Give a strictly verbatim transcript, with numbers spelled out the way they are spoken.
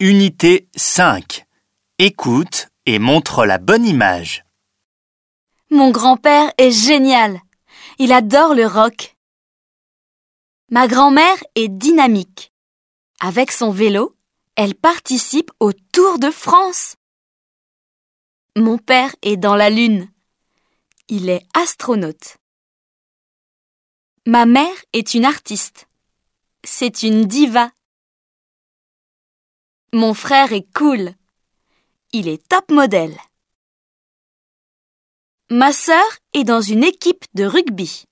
Unité cinq. Écoute et montre la bonne image. Mon grand-père est génial. Il adore le rock. Ma grand-mère est dynamique. Avec son vélo, elle participe au Tour de France. Mon père est dans la lune. Il est astronaute. Ma mère est une artiste. C'est une diva. Mon frère est cool. Il est top modèle. Ma sœur est dans une équipe de rugby.